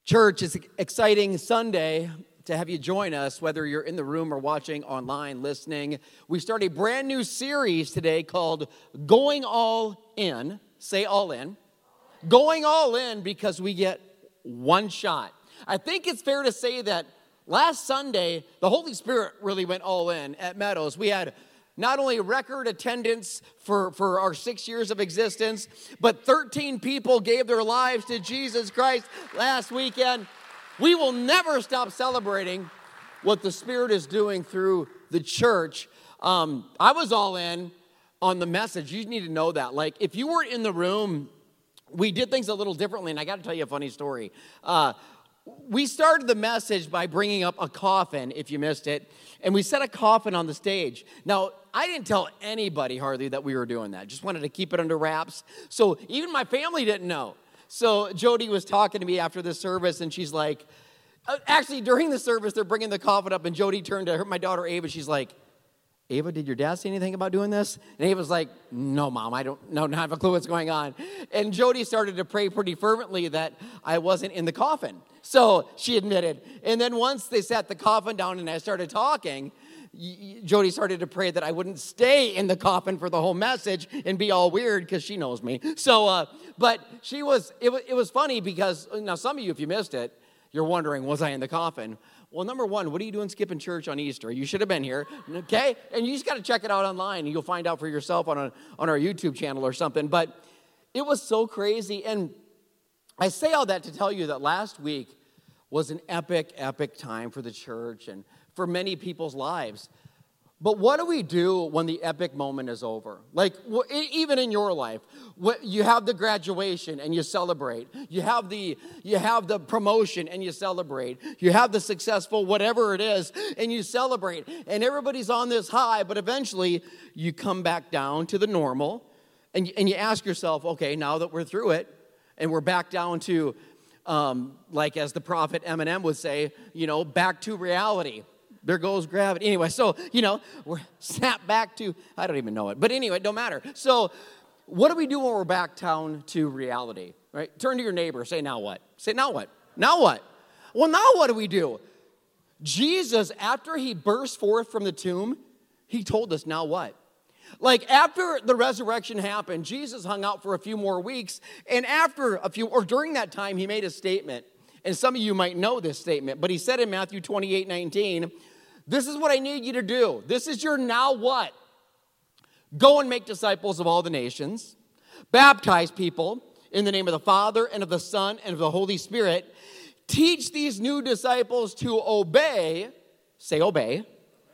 Church, it's an exciting Sunday to have you join us, whether you're in the room or watching online, listening. We start a brand new series today called Going All In. Say all in. Going all in because we get one shot. I think it's fair to say that last Sunday, the Holy Spirit really went all in at Meadows. We had not only record attendance for our 6 years of existence, but 13 people gave their lives to Jesus Christ last weekend. We will never stop celebrating what the Spirit is doing through the church. I was all in on the message. You need to know that. Like, if you weren't in the room, we did things a little differently, and I got to tell you a funny story. We started the message by bringing up a coffin, if you missed it, and we set a coffin on the stage. Now, I didn't tell anybody hardly that we were doing that. Just wanted to keep it under wraps. So even my family didn't know. So Jody was talking to me after the service, and she's like, actually, during the service, they're bringing the coffin up, and Jody turned to my daughter, Ava. She's like, Ava, did your dad say anything about doing this? And Ava's like, no, Mom, I don't have a clue what's going on. And Jody started to pray pretty fervently that I wasn't in the coffin. So she admitted. And then once they sat the coffin down and I started talking, Jody started to pray that I wouldn't stay in the coffin for the whole message and be all weird because she knows me. So, but it was funny because, now some of you, if you missed it, you're wondering, was I in the coffin? Well, number one, what are you doing skipping church on Easter? You should have been here, okay? And you just got to check it out online, and you'll find out for yourself on our YouTube channel or something. But it was so crazy, and I say all that to tell you that last week was an epic, epic time for the church and for many people's lives. But what do we do when the epic moment is over? Like, even in your life, you have the graduation and you celebrate. You have the promotion and you celebrate. You have the successful whatever it is and you celebrate. And everybody's on this high, but eventually you come back down to the normal and you ask yourself, okay, now that we're through it and we're back down to, like as the prophet Eminem would say, back to reality. There goes gravity. Anyway, so, we're snapped back to, I don't even know it. But anyway, it don't matter. So what do we do when we're back down to reality, right? Turn to your neighbor. Say, now what? Say, now what? Now what? Well, now what do we do? Jesus, after he burst forth from the tomb, he told us, now what? Like, after the resurrection happened, Jesus hung out for a few more weeks. And during that time, he made a statement. And some of you might know this statement. But he said in Matthew 28:19, this is what I need you to do. This is your now what? Go and make disciples of all the nations. Baptize people in the name of the Father and of the Son and of the Holy Spirit. Teach these new disciples to obey, say obey,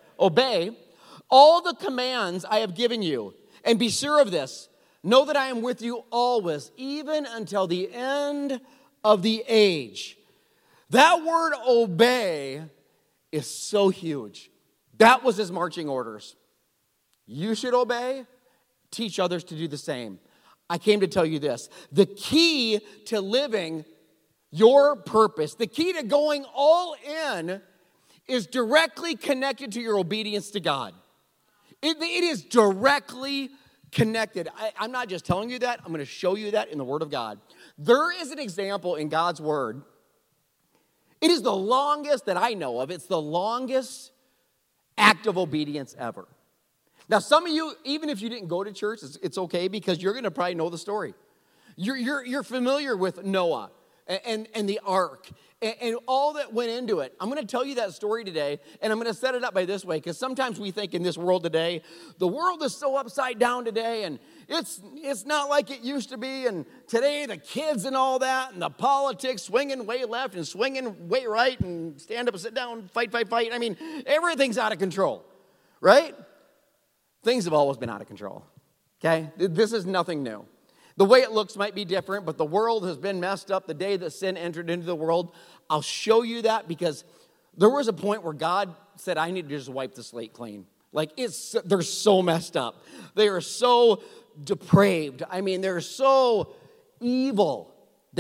all the commands I have given you. And be sure of this, know that I am with you always, even until the end of the age. That word obey is so huge. That was his marching orders. You should obey, teach others to do the same. I came to tell you this. The key to living your purpose, the key to going all in is directly connected to your obedience to God. It is directly connected. I'm not just telling you that. I'm going to show you that in the Word of God. There is an example in God's Word. It is the longest that I know of. It's the longest act of obedience ever. Now, some of you, even if you didn't go to church, it's okay because you're going to probably know the story. You're familiar with Noah and the ark and all that went into it. I'm going to tell you that story today, and I'm going to set it up by this way because sometimes we think in this world today, the world is so upside down today, and it's not like it used to be, and today the kids and all that, and the politics swinging way left and swinging way right, and stand up and sit down, fight. I mean, everything's out of control, right? Things have always been out of control, okay? This is nothing new. The way it looks might be different, but the world has been messed up the day that sin entered into the world. I'll show you that because there was a point where God said, I need to just wipe the slate clean. Like, they're so messed up. They are so depraved. I mean, they're so evil.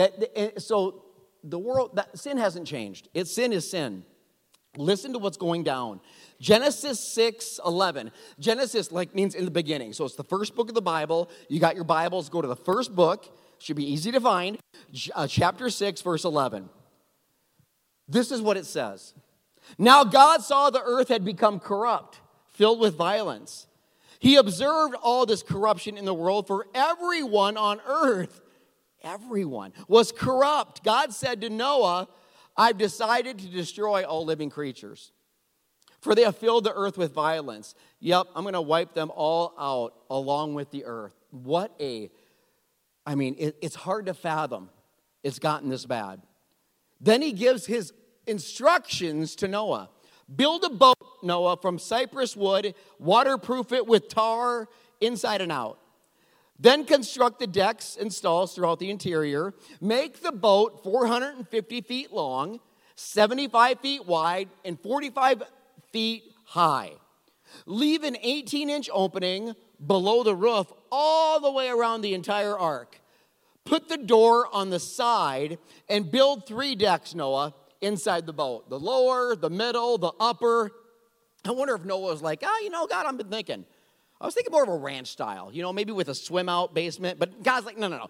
So the world, sin hasn't changed. Sin is sin. Listen to what's going down. Genesis 6:11. Genesis means in the beginning. So it's the first book of the Bible. You got your Bibles, go to the first book. Should be easy to find. Chapter 6, verse 11. This is what it says. Now God saw the earth had become corrupt, filled with violence. He observed all this corruption in the world, for everyone on earth, everyone, was corrupt. God said to Noah, I've decided to destroy all living creatures, for they have filled the earth with violence. Yep, I'm going to wipe them all out along with the earth. It's hard to fathom it's gotten this bad. Then he gives his instructions to Noah. Build a boat, Noah, from cypress wood, waterproof it with tar inside and out. Then construct the decks and stalls throughout the interior. Make the boat 450 feet long, 75 feet wide, and 45 feet high. Leave an 18-inch opening below the roof all the way around the entire ark. Put the door on the side and build 3 decks, Noah, inside the boat. The lower, the middle, the upper. I wonder if Noah was like, God, I've been thinking. I was thinking more of a ranch style, maybe with a swim-out basement. But God's like, no.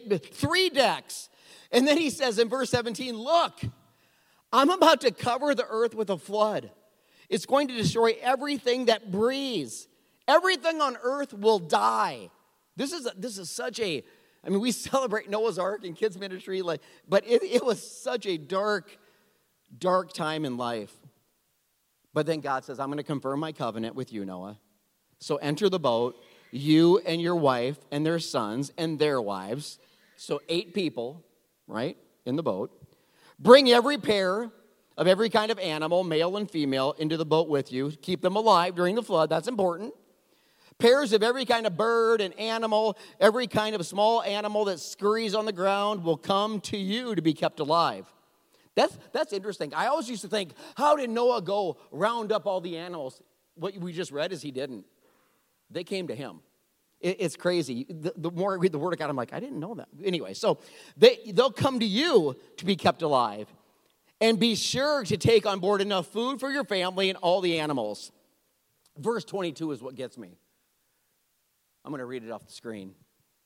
3 decks. And then he says in verse 17, look, I'm about to cover the earth with a flood. It's going to destroy everything that breathes. Everything on earth will die. This is such a, we celebrate Noah's Ark and kids ministry, but it was such a dark time in life. But then God says, I'm going to confirm my covenant with you, Noah. So enter the boat, you and your wife and their sons and their wives. So 8 people, right, in the boat. Bring every pair of every kind of animal, male and female, into the boat with you. Keep them alive during the flood. That's important. Pairs of every kind of bird and animal, every kind of small animal that scurries on the ground will come to you to be kept alive. That's interesting. I always used to think, how did Noah go round up all the animals? What we just read is he didn't. They came to him. It's crazy. The more I read the Word of God, I'm like, I didn't know that. Anyway, so they'll come to you to be kept alive. And be sure to take on board enough food for your family and all the animals. Verse 22 is what gets me. I'm going to read it off the screen.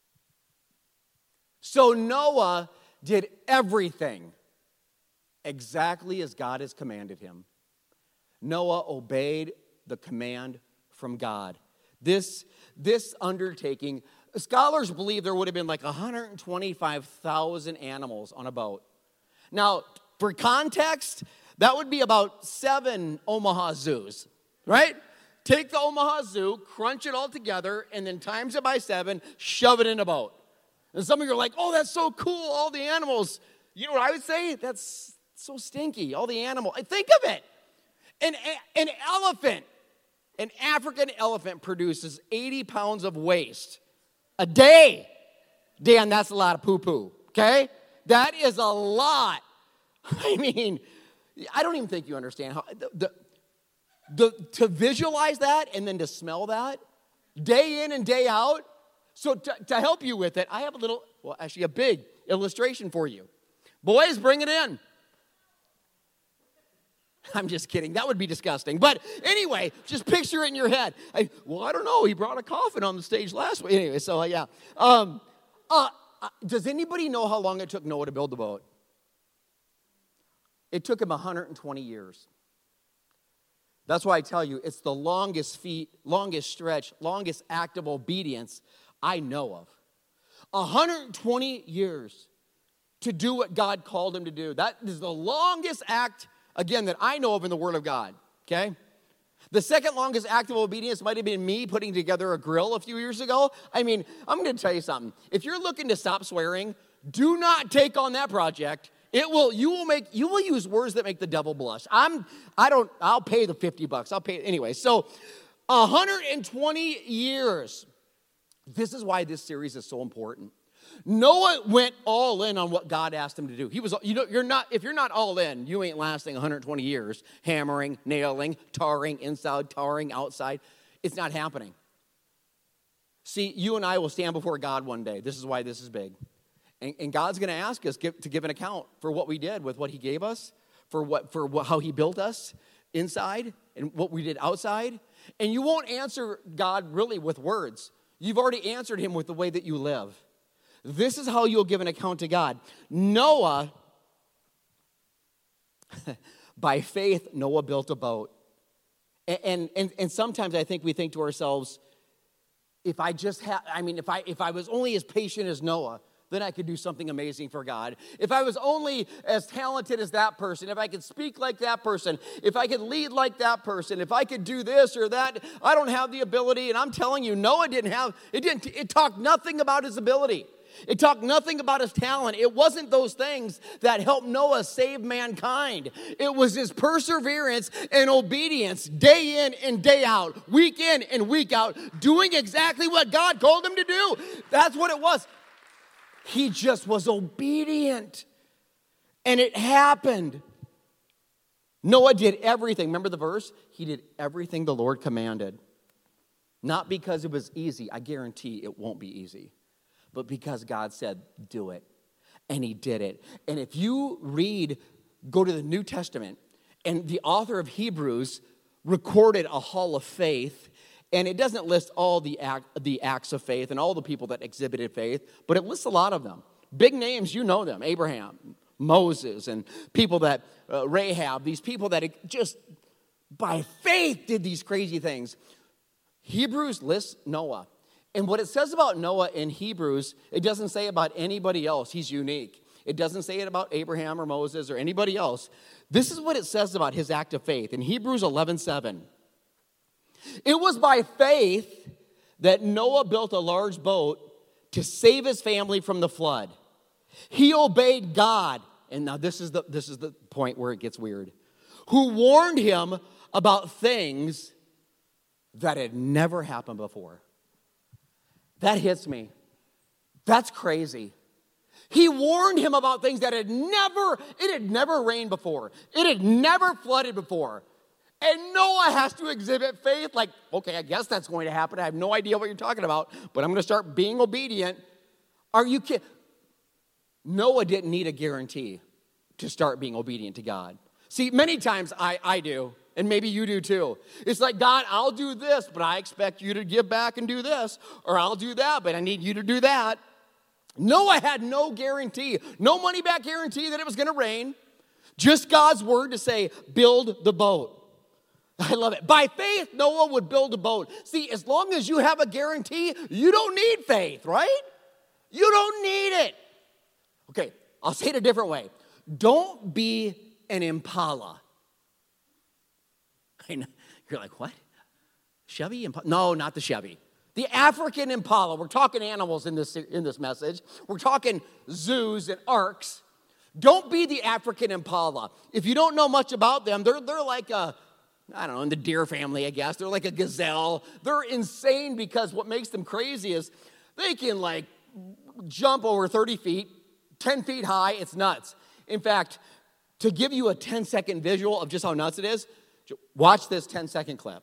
So Noah did everything exactly as God has commanded him. Noah obeyed the command from God. This undertaking, scholars believe there would have been like 125,000 animals on a boat. Now, for context, that would be about 7 Omaha zoos, right? Take the Omaha Zoo, crunch it all together, and then times it by 7, shove it in a boat. And some of you are like, oh, that's so cool, all the animals. You know what I would say? That's so stinky, all the animals. Think of it. An elephant, an African elephant produces 80 pounds of waste a day. Dan, that's a lot of poo-poo, okay? That is a lot. I don't even think you understand how to visualize that and then to smell that day in and day out. So to help you with it, I have a big illustration for you. Boys, bring it in. I'm just kidding. That would be disgusting. But anyway, just picture it in your head. I don't know. He brought a coffin on the stage last week. Anyway, so yeah. Does anybody know how long it took Noah to build the boat? It took him 120 years. That's why I tell you, it's the longest stretch, longest act of obedience I know of. 120 years to do what God called him to do. That is the longest act, again, that I know of in the Word of God, okay? The second longest act of obedience might have been me putting together a grill a few years ago. I'm going to tell you something. If you're looking to stop swearing, do not take on that project. You will use words that make the devil blush. I'll pay the $50. I'll pay anyway. So 120 years. This is why this series is so important. Noah went all in on what God asked him to do. He was, if you're not all in, you ain't lasting 120 years. Hammering, nailing, tarring inside, tarring outside. It's not happening. See, you and I will stand before God one day. This is why this is big. And God's going to ask us to give an account for what we did with what he gave us, how he built us inside and what we did outside. And you won't answer God really with words. You've already answered him with the way that you live. This is how you'll give an account to God. Noah, By faith, Noah built a boat. And sometimes I think we think to ourselves, if I was only as patient as Noah, then I could do something amazing for God. If I was only as talented as that person, if I could speak like that person, if I could lead like that person, if I could do this or that, I don't have the ability. And I'm telling you, Noah it talked nothing about his ability. It talked nothing about his talent. It wasn't those things that helped Noah save mankind. It was his perseverance and obedience day in and day out, week in and week out, doing exactly what God told him to do. That's what it was. He just was obedient. And it happened. Noah did everything. Remember the verse? He did everything the Lord commanded. Not because it was easy. I guarantee it won't be easy. But because God said, do it. And he did it. And if you go to the New Testament, and the author of Hebrews recorded a hall of faith, and it doesn't list all the acts of faith and all the people that exhibited faith, but it lists a lot of them. Big names, you know them. Abraham, Moses, and people that, Rahab, these people that just by faith did these crazy things. Hebrews lists Noah. And what it says about Noah in Hebrews, it doesn't say about anybody else. He's unique. It doesn't say it about Abraham or Moses or anybody else. This is what it says about his act of faith. In Hebrews 11:7. It was by faith that Noah built a large boat to save his family from the flood. He obeyed God, and now this is the point where it gets weird, who warned him about things that had never happened before. That hits me. That's crazy. He warned him about things that had never rained before. It had never flooded before. And Noah has to exhibit faith like, okay, I guess that's going to happen. I have no idea what you're talking about, but I'm going to start being obedient. Are you kidding? Noah didn't need a guarantee to start being obedient to God. See, many times I do, and maybe you do too. It's like, God, I'll do this, but I expect you to give back and do this, or I'll do that, but I need you to do that. Noah had no guarantee, no money back guarantee that it was going to rain, just God's word to say, build the boat. I love it. By faith, Noah would build a boat. See, as long as you have a guarantee, you don't need faith, right? You don't need it. Okay, I'll say it a different way. Don't be an impala. You're like, what? Chevy Impala? No, not the Chevy. The African impala. We're talking animals in this message. We're talking zoos and arks. Don't be the African impala. If you don't know much about them, they're like in the deer family, I guess. They're like a gazelle. They're insane because what makes them crazy is they can like jump over 30 feet, 10 feet high. It's nuts. In fact, to give you a 10-second visual of just how nuts it is, watch this 10-second clip.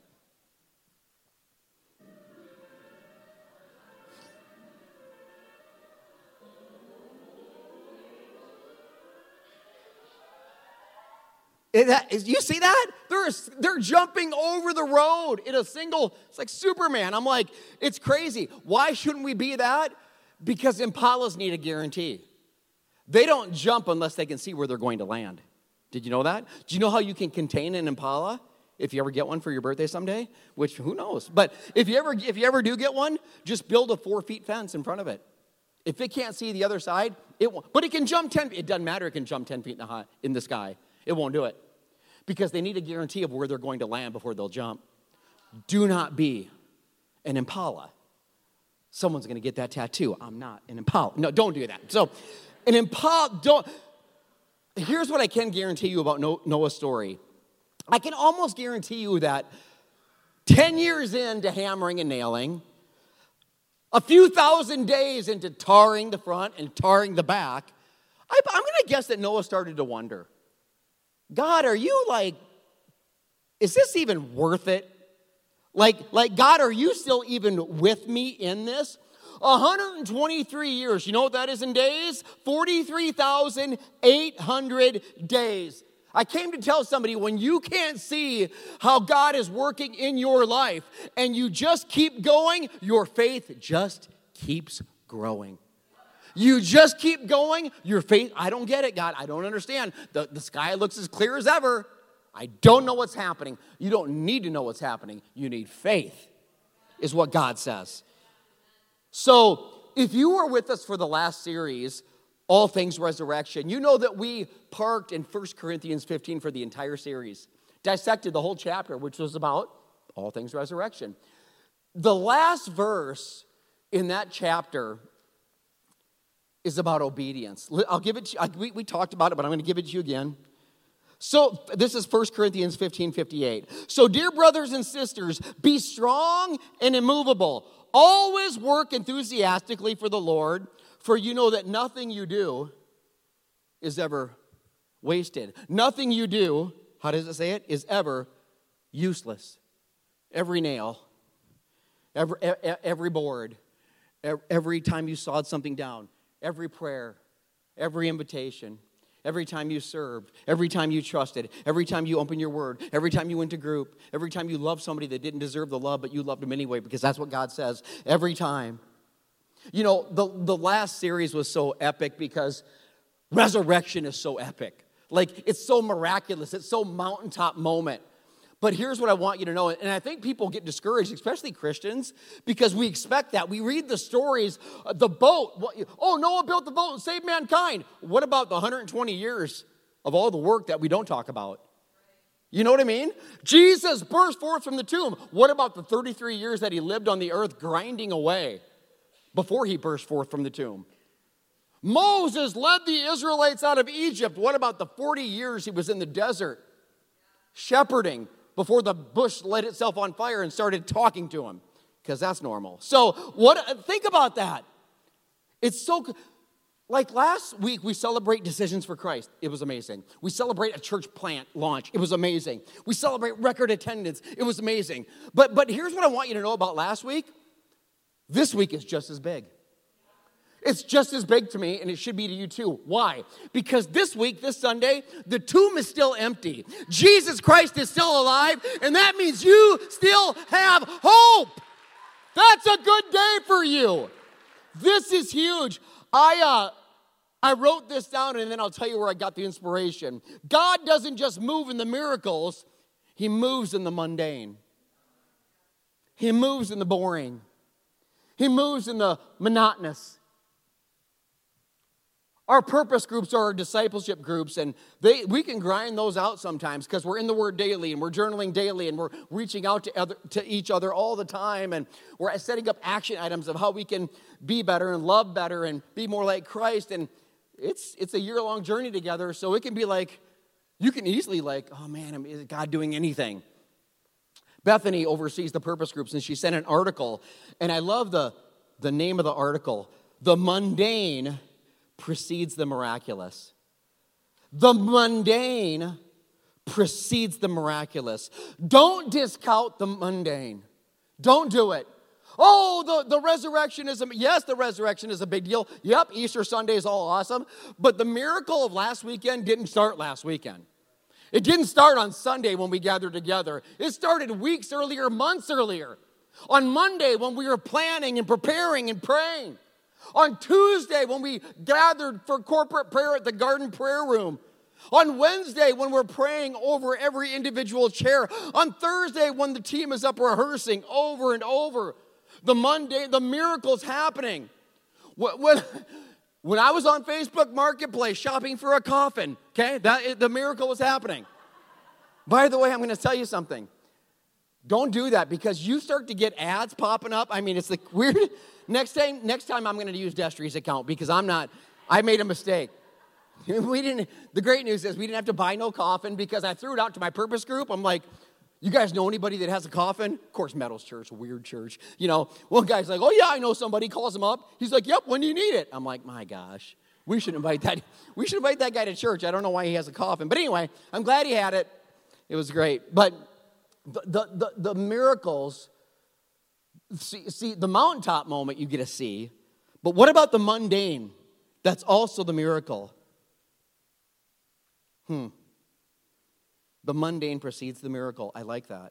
You see that? They're jumping over the road in a single, it's like Superman. I'm like, it's crazy. Why shouldn't we be that? Because impalas need a guarantee. They don't jump unless they can see where they're going to land. Did you know that? Do you know how you can contain an impala? If you ever get one for your birthday someday, which who knows? But if you ever do get one, just build a 4-foot fence in front of it. If it can't see the other side, it won't. But it can jump 10 feet. It doesn't matter. It can jump 10 feet in the sky. It won't do it. Because they need a guarantee of where they're going to land before they'll jump. Do not be an impala. Someone's going to get that tattoo. I'm not an impala. No, don't do that. So, an impala, here's what I can guarantee you about Noah's story. I can almost guarantee you that 10 years into hammering and nailing, a few thousand days into tarring the front and tarring the back, I'm going to guess that Noah started to wonder, God, are you is this even worth it? Like, God, are you still even with me in this? 123 years, you know what that is in days? 43,800 days. I came to tell somebody, when you can't see how God is working in your life and you just keep going, your faith just keeps growing. You just keep going. Your faith, I don't get it, God. I don't understand. The sky looks as clear as ever. I don't know what's happening. You don't need to know what's happening. You need faith, is what God says. So if you were with us for the last series, All Things Resurrection, you know that we parked in 1 Corinthians 15 for the entire series, dissected the whole chapter, which was about all things resurrection. The last verse in that chapter is about obedience. I'll give it to you. We talked about it, but I'm going to give it to you again. So this is 1 Corinthians 15:58. So dear brothers and sisters, be strong and immovable. Always work enthusiastically for the Lord, for you know that nothing you do is ever wasted. Nothing you do, how does it say it, is ever useless. Every nail, every board, every time you sawed something down, every prayer, every invitation, every time you served, every time you trusted, every time you opened your word, every time you went to group, every time you loved somebody that didn't deserve the love, but you loved them anyway, because that's what God says, every time. You know, the last series was so epic because resurrection is so epic. Like, it's so miraculous. It's so mountaintop moment. But here's what I want you to know, and I think people get discouraged, especially Christians, because we expect that. We read the stories, the boat. Oh, Noah built the boat and saved mankind. What about the 120 years of all the work that we don't talk about? You know what I mean? Jesus burst forth from the tomb. What about the 33 years that he lived on the earth grinding away before he burst forth from the tomb? Moses led the Israelites out of Egypt. What about the 40 years he was in the desert shepherding before the bush lit itself on fire and started talking to him? Because that's normal. So think about that. It's so, like last week we celebrate Decisions for Christ. It was amazing. We celebrate a church plant launch. It was amazing. We celebrate record attendance. It was amazing. But here's what I want you to know about last week. This week is just as big. It's just as big to me, and it should be to you too. Why? Because this week, this Sunday, the tomb is still empty. Jesus Christ is still alive, and that means you still have hope. That's a good day for you. This is huge. I wrote this down, and then I'll tell you where I got the inspiration. God doesn't just move in the miracles. He moves in the mundane. He moves in the boring. He moves in the monotonous. Our purpose groups are our discipleship groups, and we can grind those out sometimes because we're in the Word daily, and we're journaling daily, and we're reaching out to each other all the time, and we're setting up action items of how we can be better and love better and be more like Christ, and it's a year-long journey together, so it can be like, you can easily like, oh man, is God doing anything? Bethany oversees the purpose groups, and she sent an article, and I love the name of the article, The Mundane Precedes the Miraculous. The mundane precedes the miraculous. Don't discount the mundane. Don't do it. Oh, the resurrection is yes, the resurrection is a big deal. Yep, Easter Sunday is all awesome. But the miracle of last weekend didn't start last weekend. It didn't start on Sunday when we gathered together. It started weeks earlier, months earlier. On Monday when we were planning and preparing and praying. On Tuesday, when we gathered for corporate prayer at the Garden Prayer Room. On Wednesday, when we're praying over every individual chair. On Thursday, when the team is up rehearsing over and over. The miracle's happening. When I was on Facebook Marketplace shopping for a coffin, okay, the miracle was happening. By the way, I'm going to tell you something. Don't do that because you start to get ads popping up. I mean, it's like weird. Next time I'm going to use Destry's account because I made a mistake. The great news is we didn't have to buy no coffin because I threw it out to my purpose group. I'm like, you guys know anybody that has a coffin? Of course, Meadows Church, a weird church. You know, one guy's like, oh yeah, I know somebody. Calls him up. He's like, yep, when do you need it? I'm like, my gosh, we should invite that guy to church. I don't know why he has a coffin. But anyway, I'm glad he had it. It was great. But the miracles, see, the mountaintop moment you get to see, but what about the mundane? That's also the miracle. The mundane precedes the miracle. I like that.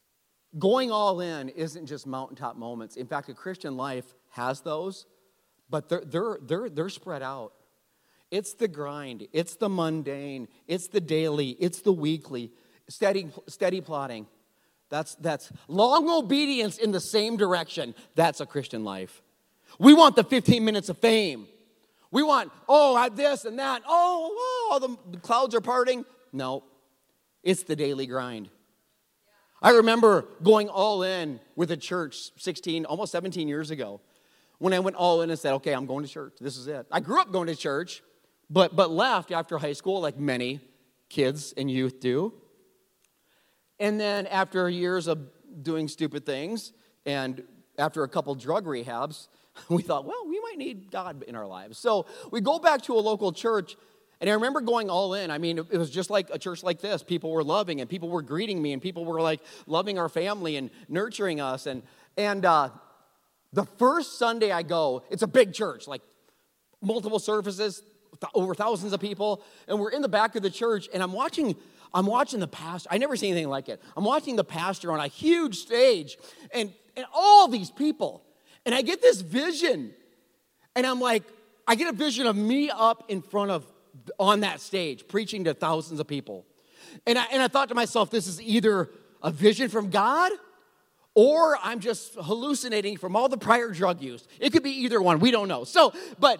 Going all in isn't just mountaintop moments. In fact, a Christian life has those, but they're spread out. It's the grind. It's the mundane. It's the daily. It's the weekly. Steady plodding. That's long obedience in the same direction. That's a Christian life. We want the 15 minutes of fame. We want, this and that. The clouds are parting. No, it's the daily grind. I remember going all in with a church 16, almost 17 years ago, when I went all in and said, okay, I'm going to church. This is it. I grew up going to church, but left after high school, like many kids and youth do. And then after years of doing stupid things, and after a couple drug rehabs, we thought, well, we might need God in our lives. So we go back to a local church, and I remember going all in. I mean, it was just like a church like this. People were loving, and people were greeting me, and people were like loving our family and nurturing us. And the first Sunday I go, it's a big church, like multiple services, over thousands of people, and we're in the back of the church, and I'm watching the pastor. I never seen anything like it. I'm watching the pastor on a huge stage, and all these people, and I get this vision, and I'm like, I get a vision of me up in front of, on that stage, preaching to thousands of people, and I thought to myself, this is either a vision from God, or I'm just hallucinating from all the prior drug use. It could be either one. We don't know. So, but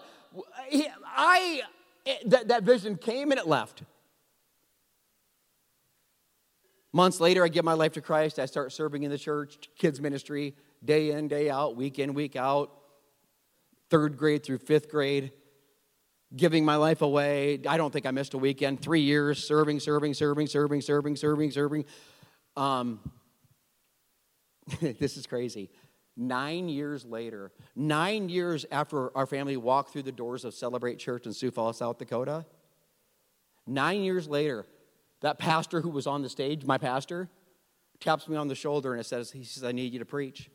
that vision came and it left. Months later, I give my life to Christ. I start serving in the church, kids ministry, day in, day out, week in, week out, 3rd grade through 5th grade, giving my life away. I don't think I missed a weekend. 3 years serving. This is crazy. 9 years later, 9 years after our family walked through the doors of Celebrate Church in Sioux Falls, South Dakota, 9 years later, that pastor who was on the stage, my pastor, taps me on the shoulder and he says, I need you to preach.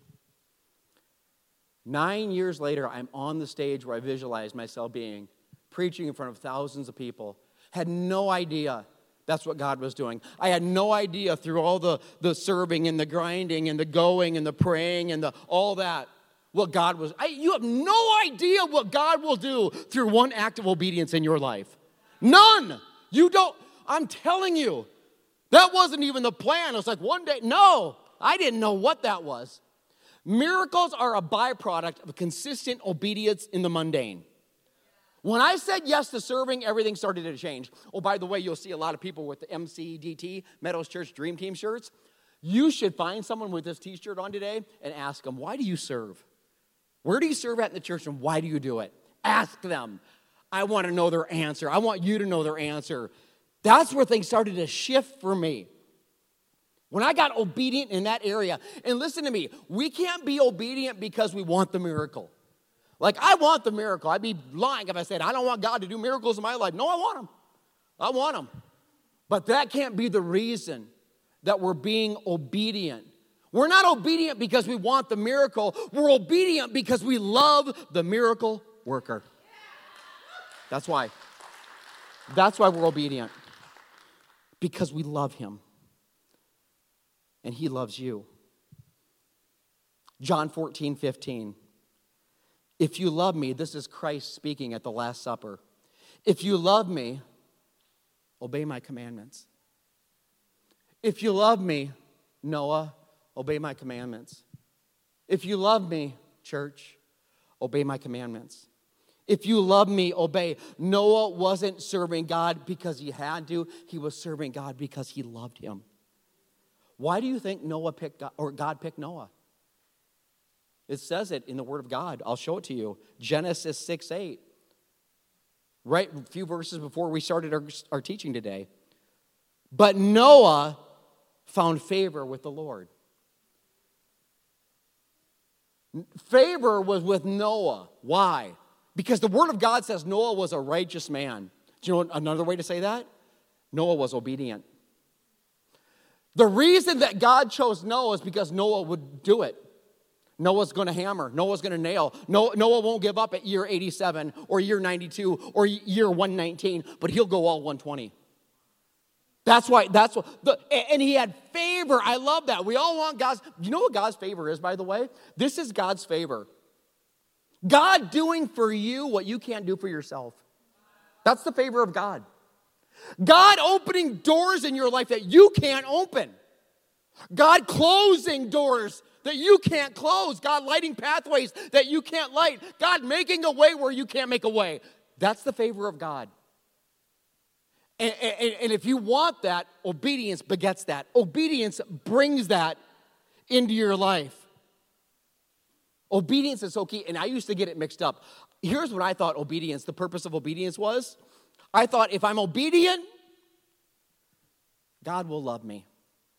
9 years later, I'm on the stage where I visualized myself being, preaching in front of thousands of people. Had no idea that's what God was doing. I had no idea through all the serving and the grinding and the going and the praying and all that, what God was. You have no idea what God will do through one act of obedience in your life. None. You don't. I'm telling you, that wasn't even the plan. It was like one day. No, I didn't know what that was. Miracles are a byproduct of consistent obedience in the mundane. When I said yes to serving, everything started to change. Oh, by the way, you'll see a lot of people with the MCDT, Meadows Church Dream Team shirts. You should find someone with this t-shirt on today and ask them, why do you serve? Where do you serve at in the church and why do you do it? Ask them. I want to know their answer. I want you to know their answer. That's where things started to shift for me. When I got obedient in that area, and listen to me, we can't be obedient because we want the miracle. Like, I want the miracle. I'd be lying if I said, I don't want God to do miracles in my life. No, I want them. I want them. But that can't be the reason that we're being obedient. We're not obedient because we want the miracle. We're obedient because we love the miracle worker. That's why. That's why we're obedient. Because we love him. And he loves you. John 14:15. If you love me, this is Christ speaking at the Last Supper. If you love me, obey my commandments. If you love me, Noah, obey my commandments. If you love me, church, obey my commandments. If you love me, obey. Noah wasn't serving God because he had to. He was serving God because he loved him. Why do you think Noah picked God, or God picked Noah? It says it in the Word of God. I'll show it to you. Genesis 6:8. Right a few verses before we started our teaching today. But Noah found favor with the Lord. Favor was with Noah. Why? Because the Word of God says Noah was a righteous man. Do you know another way to say that? Noah was obedient. The reason that God chose Noah is because Noah would do it. Noah's going to hammer. Noah's going to nail. Noah won't give up at year 87 or year 92 or year 119, but he'll go all 120. And he had favor. I love that. We all want God's. You know what God's favor is, by the way? This is God's favor. God doing for you what you can't do for yourself. That's the favor of God. God opening doors in your life that you can't open. God closing doors that you can't close. God lighting pathways that you can't light. God making a way where you can't make a way. That's the favor of God. And if you want that, obedience begets that. Obedience brings that into your life. Obedience is so key, and I used to get it mixed up. Here's what I thought obedience, the purpose of obedience was. I thought if I'm obedient, God will love me.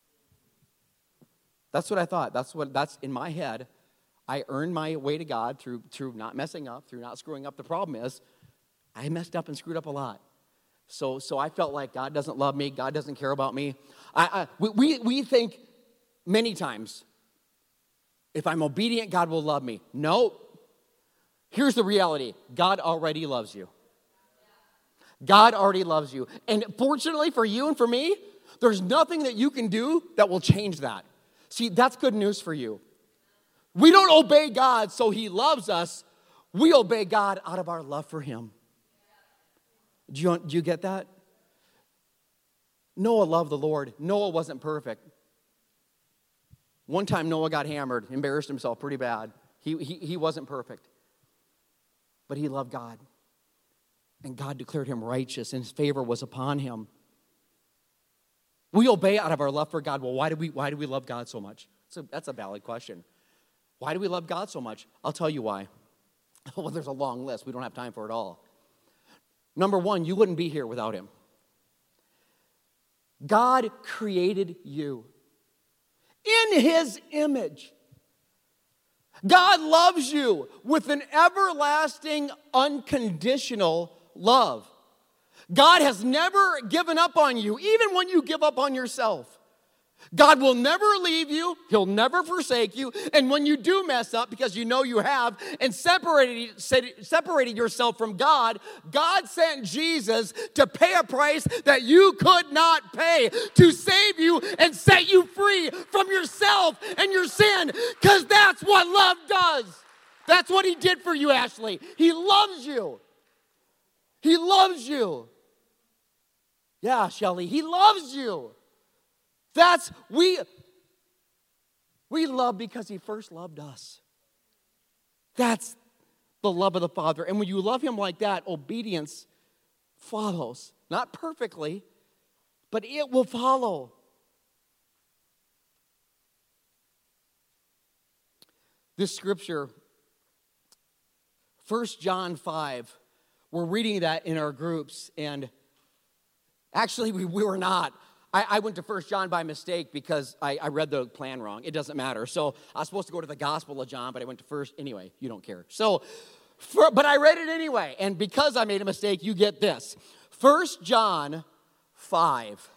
That's what I thought. That's in my head. I earned my way to God through not messing up, through not screwing up. The problem is, I messed up and screwed up a lot. So I felt like God doesn't love me. God doesn't care about me. We think many times, if I'm obedient, God will love me. No. Here's the reality. God already loves you. God already loves you. And fortunately for you and for me, there's nothing that you can do that will change that. See, that's good news for you. We don't obey God so he loves us. We obey God out of our love for him. Do you get that? Noah loved the Lord. Noah wasn't perfect. One time Noah got hammered, embarrassed himself pretty bad. He wasn't perfect. But he loved God. And God declared him righteous, and his favor was upon him. We obey out of our love for God. Well, why do we love God so much? That's a valid question. Why do we love God so much? I'll tell you why. Well, there's a long list. We don't have time for it all. Number one, you wouldn't be here without him. God created you in his image. God loves you with an everlasting, unconditional love. God has never given up on you, even when you give up on yourself. God will never leave you. He'll never forsake you. And when you do mess up, because you know you have, and separated yourself from God, God sent Jesus to pay a price that you could not pay, to save you and set you free from yourself and your sin, because that's what love does. That's what he did for you, Ashley. He loves you. He loves you. Yeah, Shelly, he loves you. We love because he first loved us. That's the love of the Father. And when you love him like that, obedience follows. Not perfectly, but it will follow. This scripture, 1 John 5, we're reading that in our groups, and actually we were not. I went to 1 John by mistake because I read the plan wrong. It doesn't matter. So I was supposed to go to the Gospel of John, but I went to 1. Anyway, you don't care. But I read it anyway. And because I made a mistake, you get this. 1 John 5,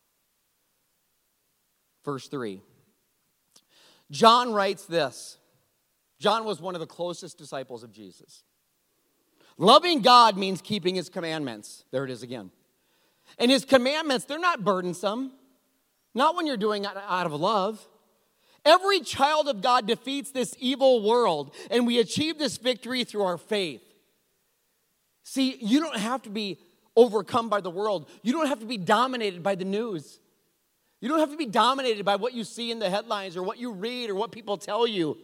verse 3. John writes this. John was one of the closest disciples of Jesus. Loving God means keeping his commandments. There it is again. And his commandments, they're not burdensome. Not when you're doing it out of love. Every child of God defeats this evil world, and we achieve this victory through our faith. See, you don't have to be overcome by the world. You don't have to be dominated by the news. You don't have to be dominated by what you see in the headlines or what you read or what people tell you.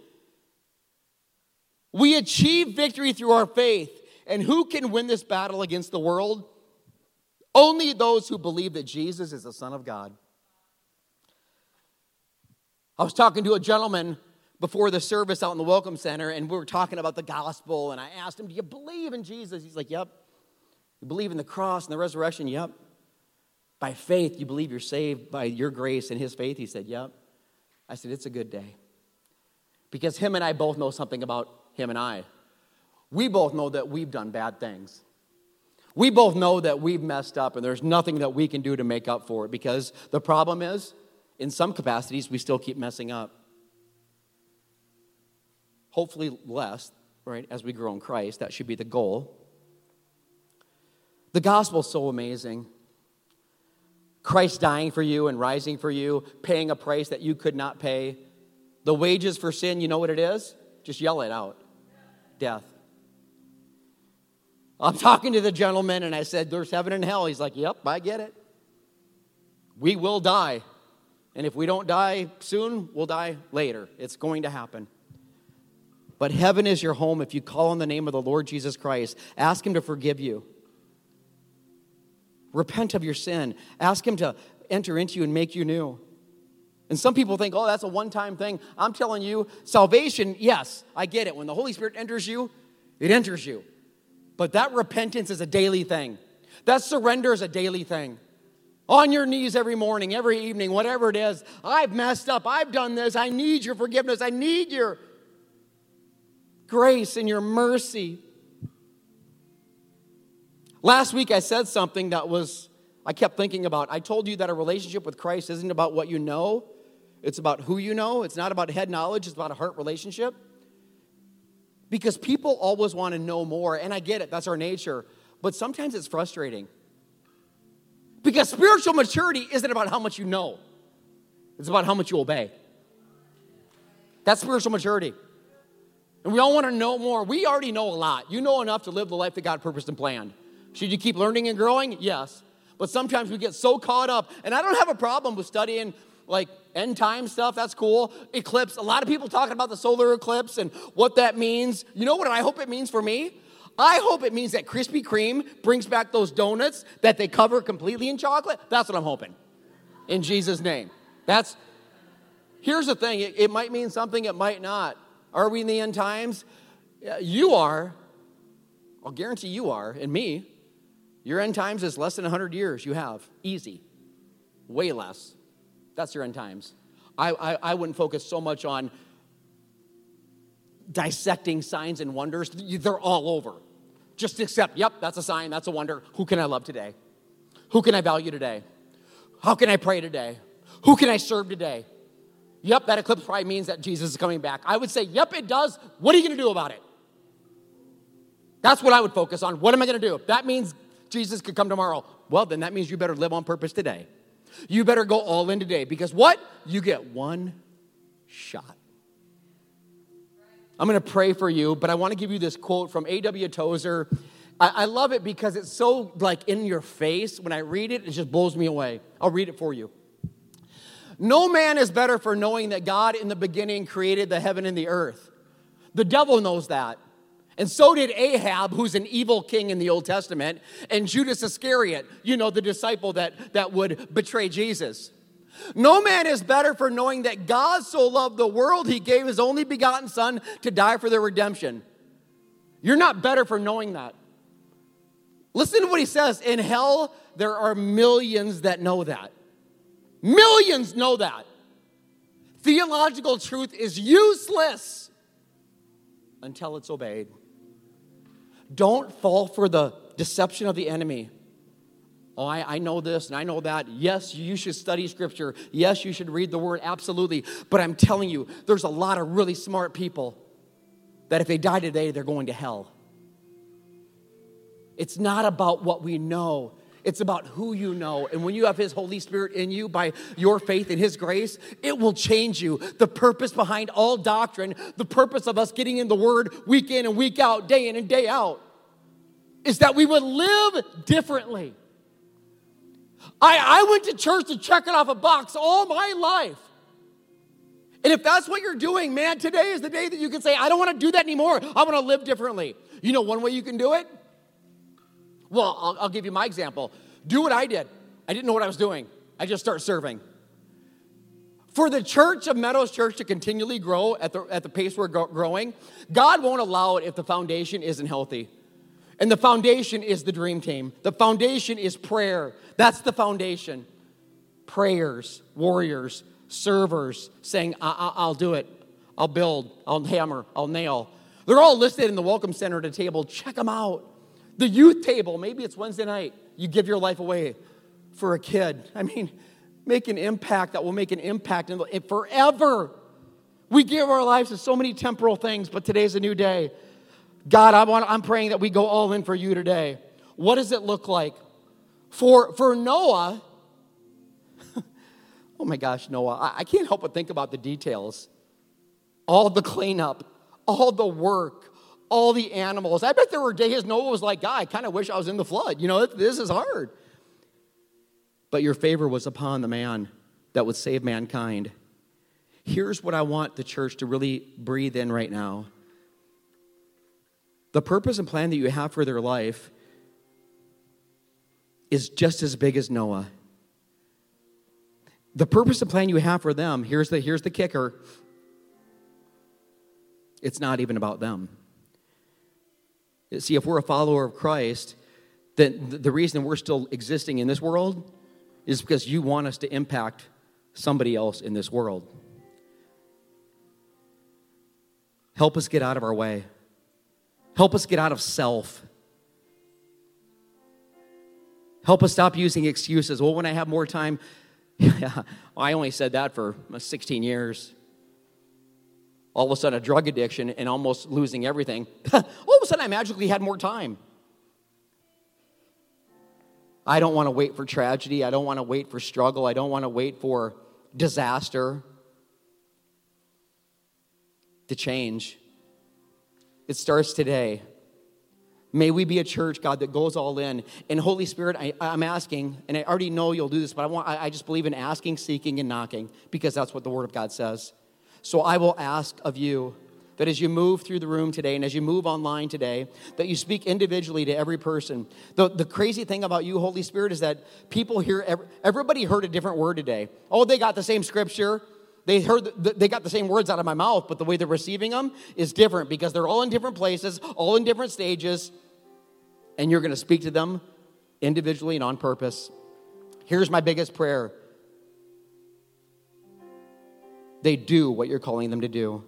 We achieve victory through our faith. And who can win this battle against the world? Only those who believe that Jesus is the Son of God. I was talking to a gentleman before the service out in the Welcome Center, and we were talking about the gospel, and I asked him, do you believe in Jesus? He's like, yep. You believe in the cross and the resurrection? Yep. By faith, you believe you're saved by your grace and his faith? He said, yep. I said, it's a good day. Because him and I both know something about him and I. We both know that we've done bad things. We both know that we've messed up, and there's nothing that we can do to make up for it, because the problem is, in some capacities, we still keep messing up. Hopefully less, right, as we grow in Christ. That should be the goal. The gospel is so amazing. Christ dying for you and rising for you, paying a price that you could not pay. The wages for sin, you know what it is? Just yell it out. Death. I'm talking to the gentleman, and I said, there's heaven and hell. He's like, yep, I get it. We will die. And if we don't die soon, we'll die later. It's going to happen. But heaven is your home if you call on the name of the Lord Jesus Christ. Ask him to forgive you. Repent of your sin. Ask him to enter into you and make you new. And some people think, oh, that's a one-time thing. I'm telling you, salvation, yes, I get it. When the Holy Spirit enters you, it enters you. But that repentance is a daily thing. That surrender is a daily thing. On your knees every morning, every evening, whatever it is. I've messed up. I've done this. I need your forgiveness. I need your grace and your mercy. Last week I said something that I kept thinking about. I told you that a relationship with Christ isn't about what you know. It's about who you know. It's not about head knowledge. It's about a heart relationship. Because people always want to know more. And I get it. That's our nature. But sometimes it's frustrating. Because spiritual maturity isn't about how much you know. It's about how much you obey. That's spiritual maturity. And we all want to know more. We already know a lot. You know enough to live the life that God purposed and planned. Should you keep learning and growing? Yes. But sometimes we get so caught up. And I don't have a problem with studying like end time stuff. That's cool. Eclipse. A lot of people talking about the solar eclipse and what that means. You know what I hope it means for me? I hope it means that Krispy Kreme brings back those donuts that they cover completely in chocolate. That's what I'm hoping. In Jesus' name. Here's the thing. It might mean something. It might not. Are we in the end times? You are. I'll guarantee you are. And me. Your end times is less than 100 years you have. Easy. Way less. That's your end times. I wouldn't focus so much on dissecting signs and wonders. They're all over. Just accept, yep, that's a sign, that's a wonder. Who can I love today? Who can I value today? How can I pray today? Who can I serve today? Yep, that eclipse probably means that Jesus is coming back. I would say, yep, it does. What are you going to do about it? That's what I would focus on. What am I going to do? If that means Jesus could come tomorrow, well, then that means you better live on purpose today. You better go all in today because what? You get one shot. I'm going to pray for you, but I want to give you this quote from A.W. Tozer. I love it because it's so like in your face. When I read it, it just blows me away. I'll read it for you. No man is better for knowing that God in the beginning created the heaven and the earth. The devil knows that. And so did Ahab, who's an evil king in the Old Testament, and Judas Iscariot, the disciple that would betray Jesus. No man is better for knowing that God so loved the world, he gave his only begotten son to die for their redemption. You're not better for knowing that. Listen to what he says. In hell, there are millions that know that. Millions know that. Theological truth is useless until it's obeyed. Don't fall for the deception of the enemy. Oh, I know this and I know that. Yes, you should study Scripture. Yes, you should read the Word. Absolutely. But I'm telling you, there's a lot of really smart people that if they die today, they're going to hell. It's not about what we know. It's about who you know. And when you have His Holy Spirit in you by your faith in His grace, it will change you. The purpose behind all doctrine, the purpose of us getting in the Word week in and week out, day in and day out, is that we would live differently. I went to church to check it off a box all my life. And if that's what you're doing, man, today is the day that you can say, I don't want to do that anymore. I want to live differently. You know one way you can do it? Well, I'll give you my example. Do what I did. I didn't know what I was doing. I just started serving. For the church of Meadows Church to continually grow at the pace we're growing, God won't allow it if the foundation isn't healthy. And the foundation is the dream team. The foundation is prayer. That's the foundation. Prayers, warriors, servers saying, I'll do it. I'll build. I'll hammer. I'll nail. They're all listed in the Welcome Center at a table. Check them out. The youth table, maybe it's Wednesday night. You give your life away for a kid. I mean, make an impact that will make an impact in forever. We give our lives to so many temporal things, but today's a new day. God, I'm praying that we go all in for you today. What does it look like? For Noah, oh my gosh, Noah, I can't help but think about the details. All the cleanup, all the work, all the animals. I bet there were days Noah was like, God, I kind of wish I was in the flood. You know, this is hard. But your favor was upon the man that would save mankind. Here's what I want the church to really breathe in right now. The purpose and plan that you have for their life is just as big as Noah. The purpose and plan you have for them, here's the kicker. It's not even about them. See, if we're a follower of Christ, then the reason we're still existing in this world is because you want us to impact somebody else in this world. Help us get out of our way. Help us get out of self. Help us stop using excuses. Well, when I have more time, yeah, I only said that for 16 years. All of a sudden, a drug addiction and almost losing everything. All of a sudden, I magically had more time. I don't want to wait for tragedy. I don't want to wait for struggle. I don't want to wait for disaster to change. It starts today. May we be a church, God, that goes all in. And Holy Spirit, I'm asking, and I already know you'll do this, but I just believe in asking, seeking, and knocking, because that's what the Word of God says. So I will ask of you that as you move through the room today and as you move online today, that you speak individually to every person. The crazy thing about you, Holy Spirit, is that people hear, everybody heard a different word today. Oh, they got the same scripture. They got the same words out of my mouth, but the way they're receiving them is different because they're all in different places, all in different stages, and you're going to speak to them individually and on purpose. Here's my biggest prayer. They do what you're calling them to do.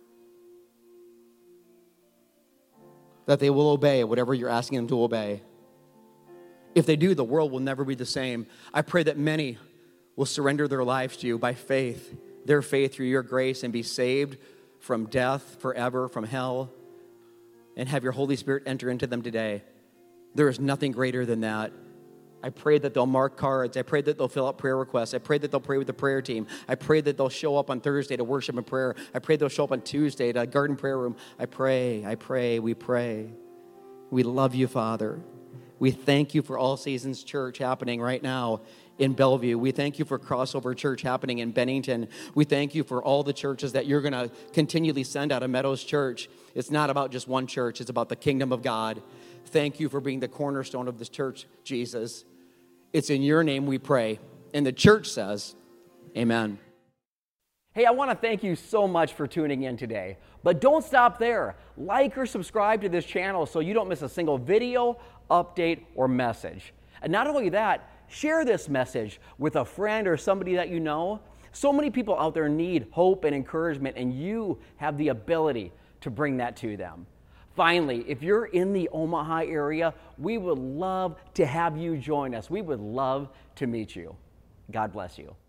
That they will obey whatever you're asking them to obey. If they do, the world will never be the same. I pray that many will surrender their lives to you by faith, their faith through your grace, and be saved from death forever, from hell, and have your Holy Spirit enter into them today. There is nothing greater than that. I pray that they'll mark cards. I pray that they'll fill out prayer requests. I pray that they'll pray with the prayer team. I pray that they'll show up on Thursday to worship and prayer. I pray they'll show up on Tuesday to a garden prayer room. I pray, we pray. We love you, Father. We thank you for All Seasons Church happening right now in Bellevue. We thank you for Crossover Church happening in Bennington. We thank you for all the churches that you're going to continually send out of Meadows Church. It's not about just one church. It's about the kingdom of God. Thank you for being the cornerstone of this church, Jesus. It's in your name we pray. And the church says, amen. Hey, I want to thank you so much for tuning in today. But don't stop there. Like or subscribe to this channel so you don't miss a single video, update, or message. And not only that, share this message with a friend or somebody that you know. So many people out there need hope and encouragement, and you have the ability to bring that to them. Finally, if you're in the Omaha area, we would love to have you join us. We would love to meet you. God bless you.